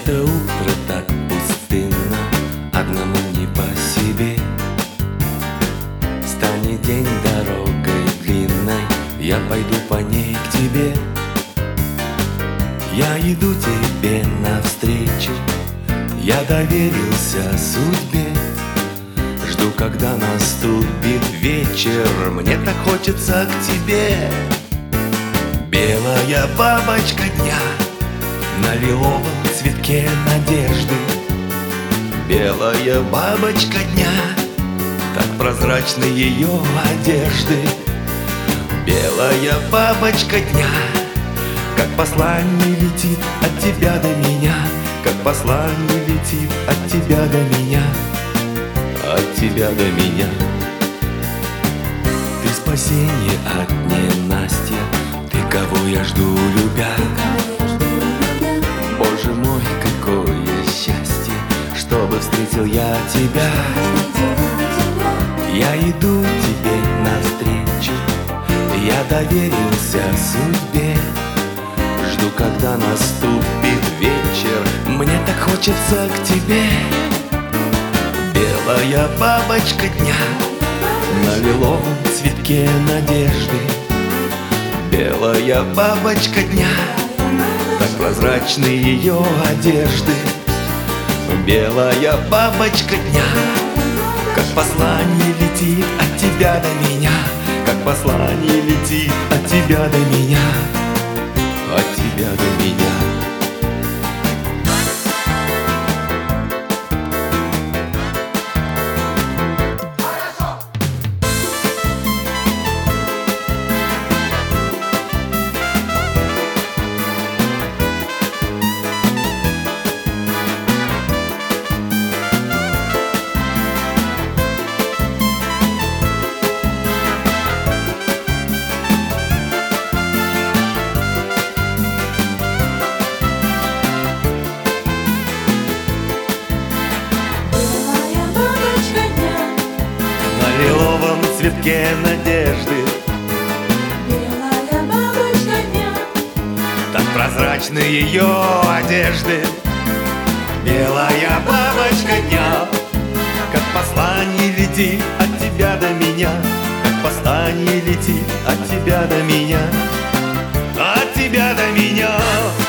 Это утро так пустынно, одному не по себе. Станет день дорогой длинной, я пойду по ней к тебе. Я иду тебе навстречу, я доверился судьбе. Жду, когда наступит вечер, мне так хочется к тебе. Белая бабочка дня на лиловом цветке надежды. Белая бабочка дня, так прозрачны ее одежды. Белая бабочка дня, как послание летит от тебя до меня, как послание летит от тебя до меня, от тебя до меня. Ты спасение от ненастья, ты, кого я жду, любя. Боже мой, какое счастье, чтобы встретил я тебя. Я иду тебе навстречу, я доверился судьбе. Жду, когда наступит вечер, мне так хочется к тебе. Белая бабочка дня на лиловом цветке надежды. Белая бабочка дня, так прозрачны ее одежды. Белая бабочка дня, как послание летит от тебя до меня, как послание летит от тебя до меня, от тебя до меня. В лиловом цветке надежды. Белая бабочка дня, Так прозрачны ее одежды. Белая бабочка дня, как послание летит от тебя до меня, как послание летит от тебя до меня, от тебя до меня.